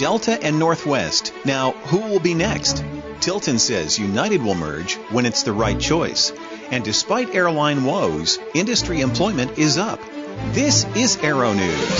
Delta and Northwest. Now, who will be next? Tilton says United will merge when it's the right choice. And despite airline woes, industry employment is up. This is Aero News.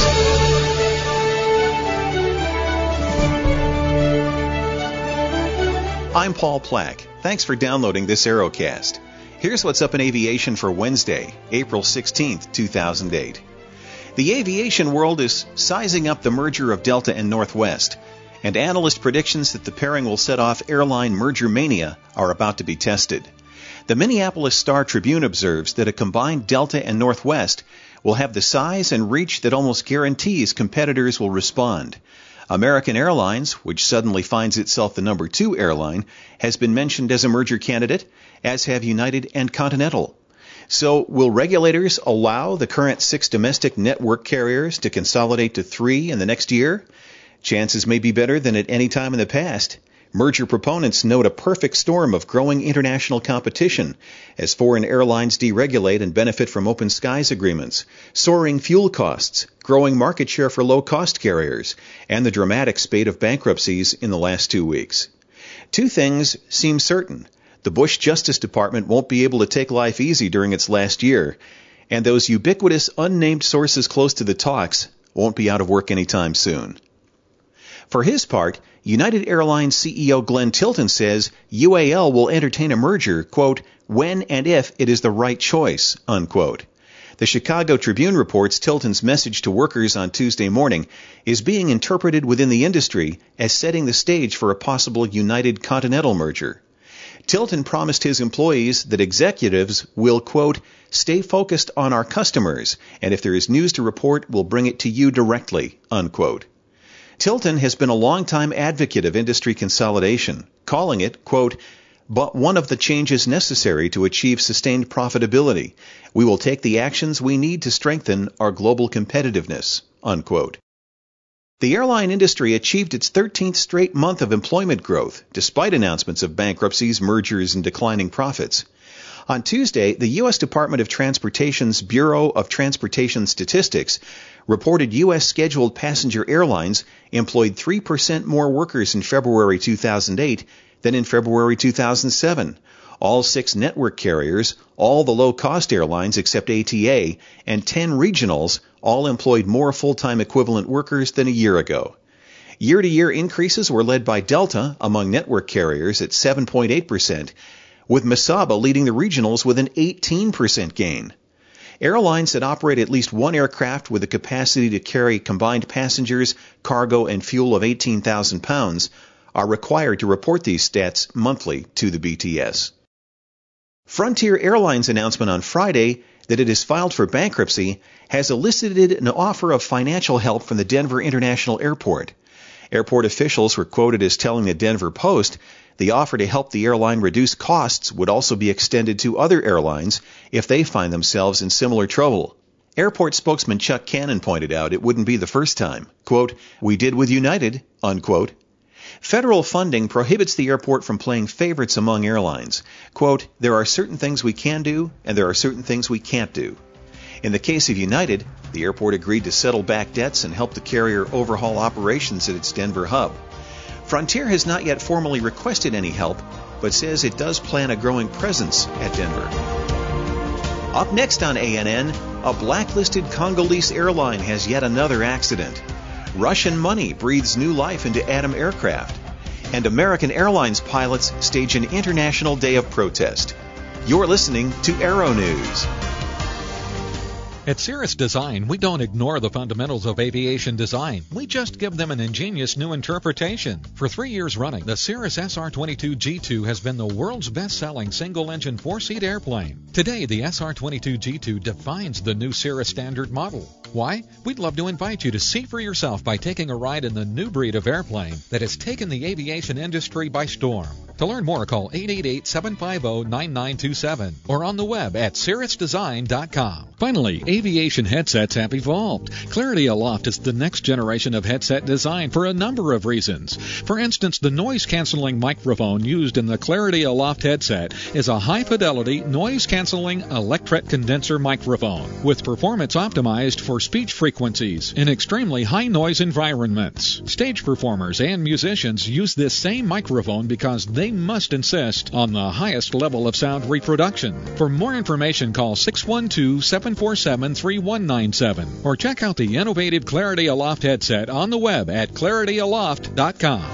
I'm Paul Plack. Thanks for downloading this Aerocast. Here's what's up in aviation for Wednesday, April 16th, 2008. The aviation world is sizing up the merger of Delta and Northwest, and analyst predictions that the pairing will set off airline merger mania are about to be tested. The Minneapolis Star-Tribune observes that a combined Delta and Northwest will have the size and reach that almost guarantees competitors will respond. American Airlines, which suddenly finds itself the number 2 airline, has been mentioned as a merger candidate, as have United and Continental. So, will regulators allow the current 6 domestic network carriers to consolidate to 3 in the next year? Chances may be better than at any time in the past. Merger proponents note a perfect storm of growing international competition as foreign airlines deregulate and benefit from open skies agreements, soaring fuel costs, growing market share for low-cost carriers, and the dramatic spate of bankruptcies in the last 2 weeks. 2 things seem certain. The Bush Justice Department won't be able to take life easy during its last year, and those ubiquitous unnamed sources close to the talks won't be out of work anytime soon. For his part, United Airlines CEO Glenn Tilton says UAL will entertain a merger, quote, when and if it is the right choice, unquote. The Chicago Tribune reports Tilton's message to workers on Tuesday morning is being interpreted within the industry as setting the stage for a possible United-Continental merger. Tilton promised his employees that executives will, quote, stay focused on our customers, and if there is news to report, we'll bring it to you directly, unquote. Tilton has been a longtime advocate of industry consolidation, calling it, quote, but one of the changes necessary to achieve sustained profitability. We will take the actions we need to strengthen our global competitiveness, unquote. The airline industry achieved its 13th straight month of employment growth, despite announcements of bankruptcies, mergers, and declining profits. On Tuesday, the U.S. Department of Transportation's Bureau of Transportation Statistics reported U.S. scheduled passenger airlines employed 3% more workers in February 2008 than in February 2007. All 6 network carriers, all the low-cost airlines except ATA, and 10 regionals all employed more full-time equivalent workers than a year ago. Year-to-year increases were led by Delta among network carriers at 7.8%, with Mesaba leading the regionals with an 18% gain. Airlines that operate at least one aircraft with the capacity to carry combined passengers, cargo, and fuel of 18,000 pounds are required to report these stats monthly to the BTS. Frontier Airlines' announcement on Friday that it has filed for bankruptcy has elicited an offer of financial help from the Denver International Airport. Airport officials were quoted as telling the Denver Post the offer to help the airline reduce costs would also be extended to other airlines if they find themselves in similar trouble. Airport spokesman Chuck Cannon pointed out it wouldn't be the first time. Quote, we did with United, unquote. Federal funding prohibits the airport from playing favorites among airlines. Quote, there are certain things we can do, and there are certain things we can't do. In the case of United, the airport agreed to settle back debts and help the carrier overhaul operations at its Denver hub. Frontier has not yet formally requested any help, but says it does plan a growing presence at Denver. Up next on ANN, a blacklisted Congolese airline has yet another accident. Russian money breathes new life into Atom Aircraft. And American Airlines pilots stage an international day of protest. You're listening to Aero News. At Cirrus Design, we don't ignore the fundamentals of aviation design. We just give them an ingenious new interpretation. For 3 years running, the Cirrus SR-22G2 has been the world's best-selling single-engine 4-seat airplane. Today, the SR-22G2 defines the new Cirrus Standard model. Why? We'd love to invite you to see for yourself by taking a ride in the new breed of airplane that has taken the aviation industry by storm. To learn more, call 888-750-9927 or on the web at cirrusdesign.com. Finally, aviation headsets have evolved. Clarity Aloft is the next generation of headset design for a number of reasons. For instance, the noise-canceling microphone used in the Clarity Aloft headset is a high-fidelity, noise-canceling electret condenser microphone with performance optimized for speech frequencies in extremely high-noise environments. Stage performers and musicians use this same microphone because they must insist on the highest level of sound reproduction. For more information, call 612-747-3197 or check out the innovative Clarity Aloft headset on the web at clarityaloft.com.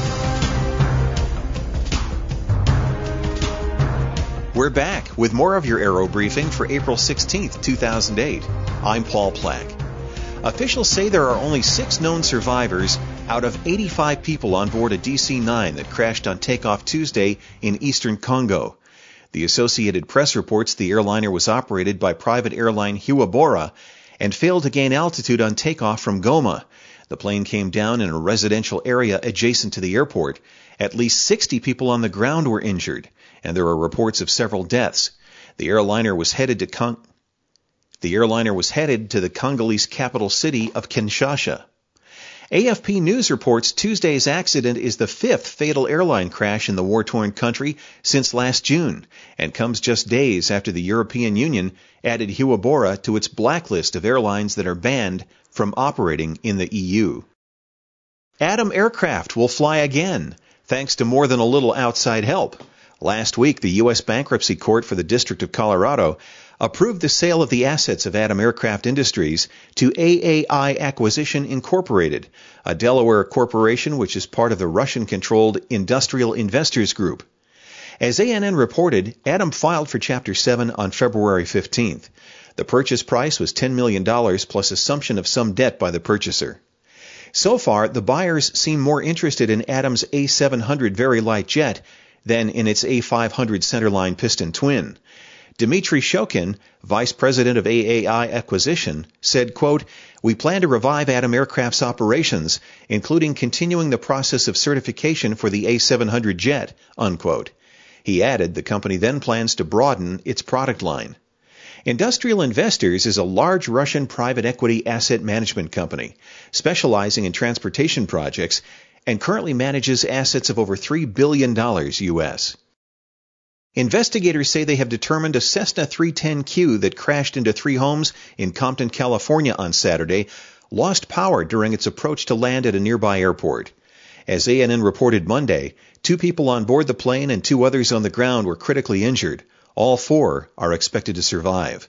We're back with more of your Aero Briefing for April 16th, 2008. I'm Paul Plack. Officials say there are only 6 known survivors out of 85 people on board a DC-9 that crashed on takeoff Tuesday in eastern Congo. The Associated Press reports the airliner was operated by private airline Huabora and failed to gain altitude on takeoff from Goma. The plane came down in a residential area adjacent to the airport. At least 60 people on the ground were injured, and there are reports of several deaths. The airliner was headed to the Congolese capital city of Kinshasa. AFP News reports Tuesday's accident is the 5th fatal airline crash in the war-torn country since last June, and comes just days after the European Union added Huabora to its blacklist of airlines that are banned from operating in the EU. Atom aircraft will fly again, thanks to more than a little outside help. Last week, the U.S. Bankruptcy Court for the District of Colorado approved the sale of the assets of Atom Aircraft Industries to AAI Acquisition Incorporated, a Delaware corporation which is part of the Russian-controlled Industrial Investors Group. As ANN reported, Atom filed for Chapter 7 on February 15th. The purchase price was $10 million plus assumption of some debt by the purchaser. So far, the buyers seem more interested in Atom's A700 very light jet than in its A500 centerline piston twin. Dmitry Shokin, vice president of AAI Acquisition, said, quote, "We plan to revive Atom Aircraft's operations, including continuing the process of certification for the A700 jet," unquote. He added the company then plans to broaden its product line. Industrial Investors is a large Russian private equity asset management company specializing in transportation projects and currently manages assets of over $3 billion U.S. Investigators say they have determined a Cessna 310Q that crashed into 3 homes in Compton, California on Saturday lost power during its approach to land at a nearby airport. As ANN reported Monday, 2 people on board the plane and 2 others on the ground were critically injured. All 4 are expected to survive.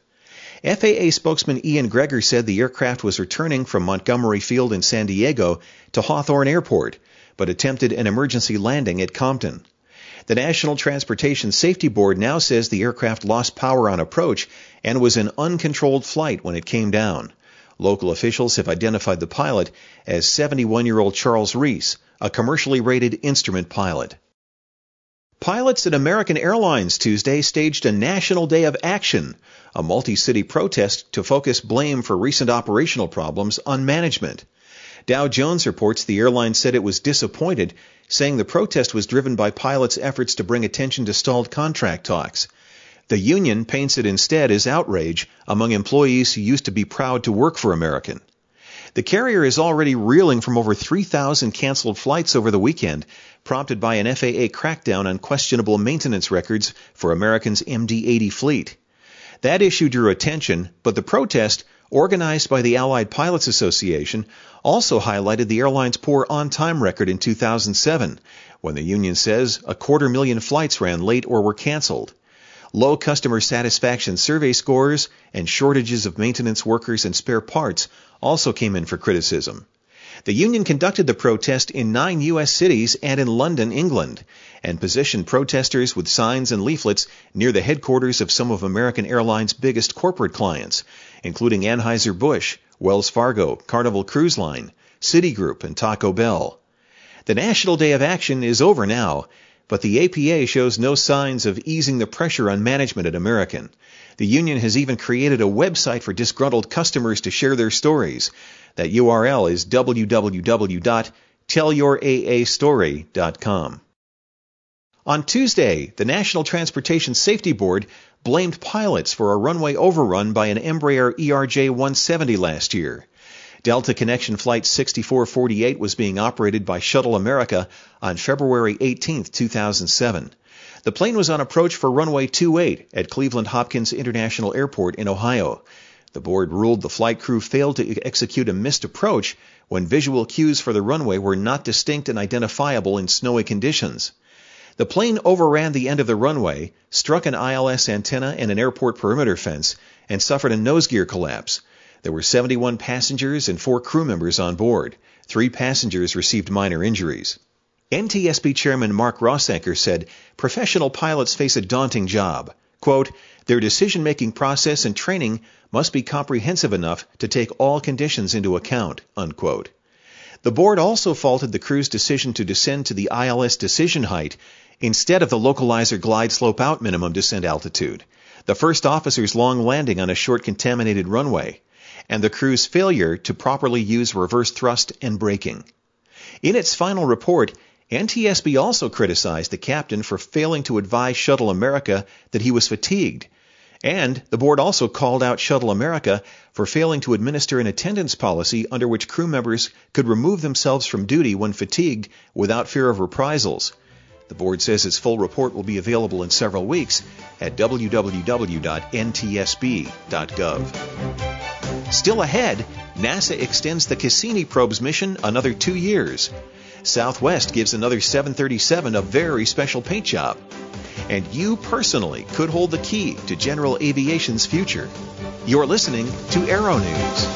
FAA spokesman Ian Greger said the aircraft was returning from Montgomery Field in San Diego to Hawthorne Airport, but attempted an emergency landing at Compton. The National Transportation Safety Board now says the aircraft lost power on approach and was in uncontrolled flight when it came down. Local officials have identified the pilot as 71-year-old Charles Reese, a commercially rated instrument pilot. Pilots at American Airlines Tuesday staged a National Day of Action, a multi-city protest to focus blame for recent operational problems on management. Dow Jones reports the airline said it was disappointed, saying the protest was driven by pilots' efforts to bring attention to stalled contract talks. The union paints it instead as outrage among employees who used to be proud to work for American. The carrier is already reeling from over 3,000 canceled flights over the weekend, prompted by an FAA crackdown on questionable maintenance records for American's MD-80 fleet. That issue drew attention, but the protest, organized by the Allied Pilots Association, also highlighted the airline's poor on-time record in 2007, when the union says 250,000 flights ran late or were canceled. Low customer satisfaction survey scores and shortages of maintenance workers and spare parts also came in for criticism. The union conducted the protest in 9 U.S. cities and in London, England, and positioned protesters with signs and leaflets near the headquarters of some of American Airlines' biggest corporate clients, including Anheuser-Busch, Wells Fargo, Carnival Cruise Line, Citigroup, and Taco Bell. The National Day of Action is over now, but the APA shows no signs of easing the pressure on management at American. The union has even created a website for disgruntled customers to share their stories. That URL is www.tellyouraastory.com. On Tuesday, the National Transportation Safety Board blamed pilots for a runway overrun by an Embraer ERJ-170 last year. Delta Connection Flight 6448 was being operated by Shuttle America on February 18, 2007. The plane was on approach for runway 28 at Cleveland Hopkins International Airport in Ohio. The board ruled the flight crew failed to execute a missed approach when visual cues for the runway were not distinct and identifiable in snowy conditions. The plane overran the end of the runway, struck an ILS antenna and an airport perimeter fence, and suffered a nose gear collapse. There were 71 passengers and 4 crew members on board. 3 passengers received minor injuries. NTSB Chairman Mark Rossanker said, "Professional pilots face a daunting job. Quote, their decision-making process and training must be comprehensive enough to take all conditions into account." Unquote. The board also faulted the crew's decision to descend to the ILS decision height instead of the localizer glide slope out minimum descent altitude, the first officer's long landing on a short contaminated runway, and the crew's failure to properly use reverse thrust and braking. In its final report, NTSB also criticized the captain for failing to advise Shuttle America that he was fatigued, and the board also called out Shuttle America for failing to administer an attendance policy under which crew members could remove themselves from duty when fatigued without fear of reprisals. The board says its full report will be available in several weeks at www.ntsb.gov. Still ahead, NASA extends the Cassini probe's mission another 2 years. Southwest gives another 737 a very special paint job. And you personally could hold the key to general aviation's future. You're listening to Aero News.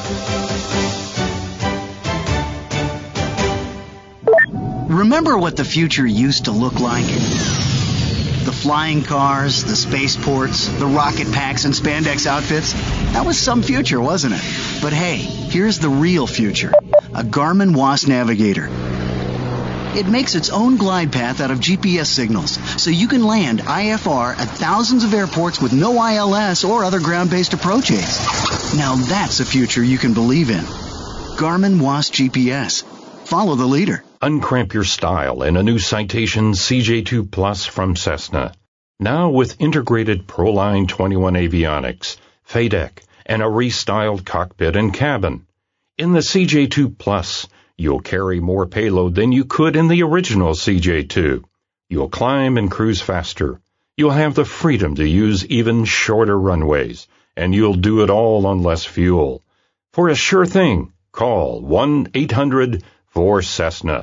Remember what the future used to look like? The flying cars, the spaceports, the rocket packs and spandex outfits. That was some future, wasn't it? But hey, here's the real future. A Garmin WAAS Navigator. It makes its own glide path out of GPS signals, so you can land IFR at thousands of airports with no ILS or other ground-based approach aids. Now that's a future you can believe in. Garmin WAAS GPS. Follow the leader. Uncramp your style in a new Citation CJ2 Plus from Cessna. Now with integrated Proline 21 avionics, FADEC, and a restyled cockpit and cabin. In the CJ2 Plus, you'll carry more payload than you could in the original CJ2. You'll climb and cruise faster. You'll have the freedom to use even shorter runways, and you'll do it all on less fuel. For a sure thing, call 1-800-4Cessna.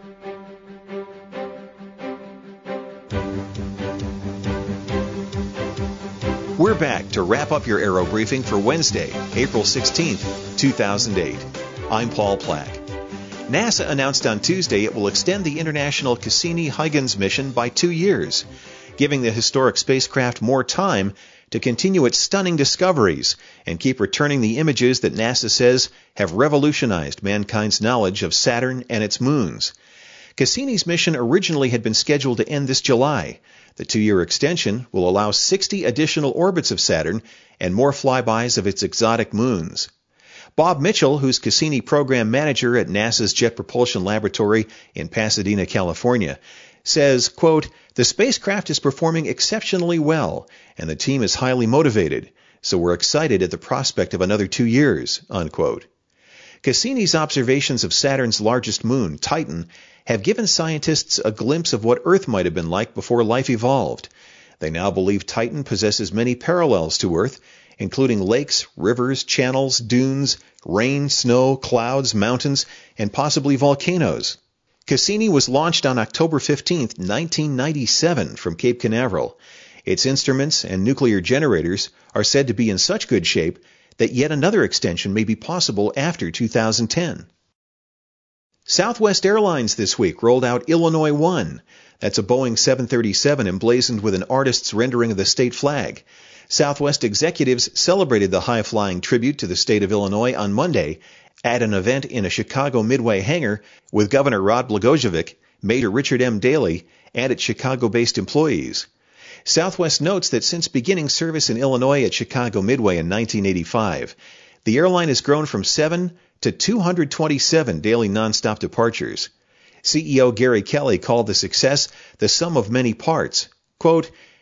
We're back to wrap up your Aero Briefing for Wednesday, April 16th, 2008. I'm Paul Plack. NASA announced on Tuesday it will extend the International Cassini-Huygens mission by 2 years, giving the historic spacecraft more time to continue its stunning discoveries and keep returning the images that NASA says have revolutionized mankind's knowledge of Saturn and its moons. Cassini's mission originally had been scheduled to end this July. The 2-year extension will allow 60 additional orbits of Saturn and more flybys of its exotic moons. Bob Mitchell, who's Cassini program manager at NASA's Jet Propulsion Laboratory in Pasadena, California, says, quote, the spacecraft is performing exceptionally well, and the team is highly motivated, so we're excited at the prospect of another 2 years, unquote. Cassini's observations of Saturn's largest moon, Titan, have given scientists a glimpse of what Earth might have been like before life evolved. They now believe Titan possesses many parallels to Earth, including lakes, rivers, channels, dunes, rain, snow, clouds, mountains, and possibly volcanoes. Cassini was launched on October 15, 1997 from Cape Canaveral. Its instruments and nuclear generators are said to be in such good shape that yet another extension may be possible after 2010. Southwest Airlines this week rolled out Illinois One. That's a Boeing 737 emblazoned with an artist's rendering of the state flag. Southwest executives celebrated the high-flying tribute to the state of Illinois on Monday at an event in a Chicago Midway hangar with Governor Rod Blagojevich, Mayor Richard M. Daley, and its Chicago-based employees. Southwest notes that since beginning service in Illinois at Chicago Midway in 1985, the airline has grown from 7 to 227 daily nonstop departures. CEO Gary Kelly called the success the sum of many parts. Quote,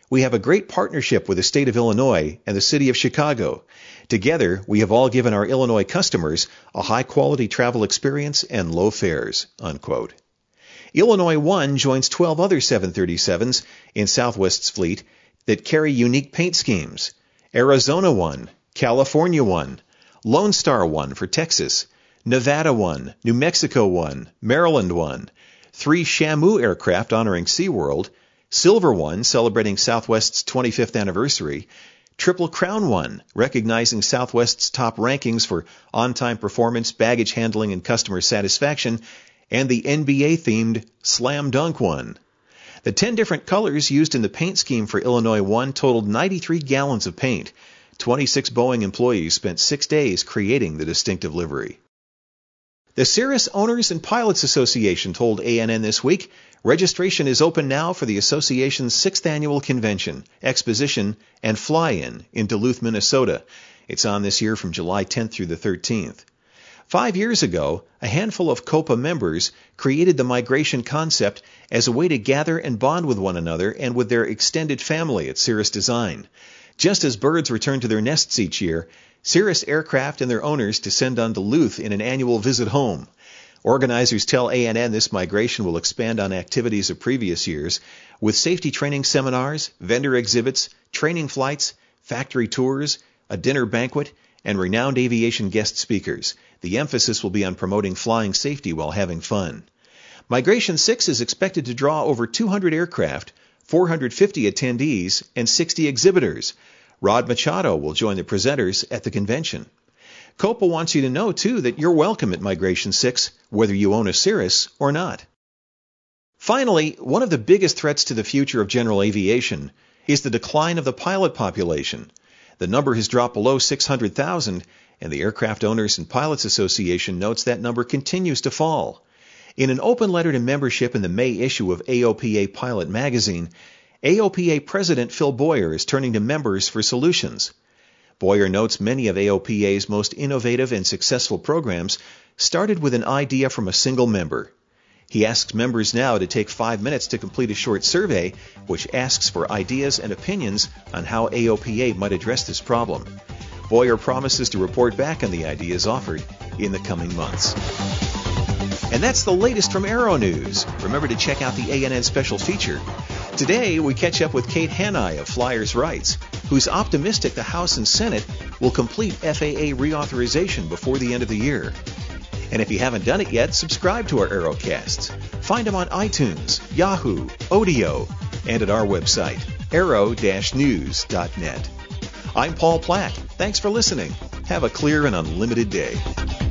We have a great partnership with the state of Illinois and the city of Chicago. Together, we have all given our Illinois customers a high-quality travel experience and low fares," unquote. Illinois One joins 12 other 737s in Southwest's fleet that carry unique paint schemes. Arizona One, California One, Lone Star One for Texas, Nevada One, New Mexico One, Maryland One, 3 Shamu aircraft honoring SeaWorld, Silver One celebrating Southwest's 25th anniversary, Triple Crown One recognizing Southwest's top rankings for on-time performance, baggage handling, and customer satisfaction, and the NBA-themed Slam Dunk One. The 10 different colors used in the paint scheme for Illinois One totaled 93 gallons of paint. 26 Boeing employees spent 6 days creating the distinctive livery. The Cirrus Owners and Pilots Association told ANN this week registration is open now for the association's 6th annual convention, exposition, and fly-in in Duluth, Minnesota. It's on this year from July 10th through the 13th. 5 years ago, a handful of COPA members created the migration concept as a way to gather and bond with one another and with their extended family at Cirrus Design. Just as birds return to their nests each year, Cirrus aircraft and their owners descend on Duluth in an annual visit home. Organizers tell ANN this migration will expand on activities of previous years with safety training seminars, vendor exhibits, training flights, factory tours, a dinner banquet, and renowned aviation guest speakers. The emphasis will be on promoting flying safety while having fun. Migration 6 is expected to draw over 200 aircraft, 450 attendees, and 60 exhibitors. Rod Machado will join the presenters at the convention. COPA wants you to know, too, that you're welcome at Migration 6, whether you own a Cirrus or not. Finally, one of the biggest threats to the future of general aviation is the decline of the pilot population. The number has dropped below 600,000, and the Aircraft Owners and Pilots Association notes that number continues to fall. In an open letter to membership in the May issue of AOPA Pilot magazine, AOPA President Phil Boyer is turning to members for solutions. Boyer notes many of AOPA's most innovative and successful programs started with an idea from a single member. He asks members now to take 5 minutes to complete a short survey, which asks for ideas and opinions on how AOPA might address this problem. Boyer promises to report back on the ideas offered in the coming months. And that's the latest from Aero News. Remember to check out the ANN special feature. Today, we catch up with Kate Hanai of Flyers Rights, who's optimistic the House and Senate will complete FAA reauthorization before the end of the year. And if you haven't done it yet, subscribe to our Aerocasts. Find them on iTunes, Yahoo, Odeo, and at our website, aero-news.net. I'm Paul Platt. Thanks for listening. Have a clear and unlimited day.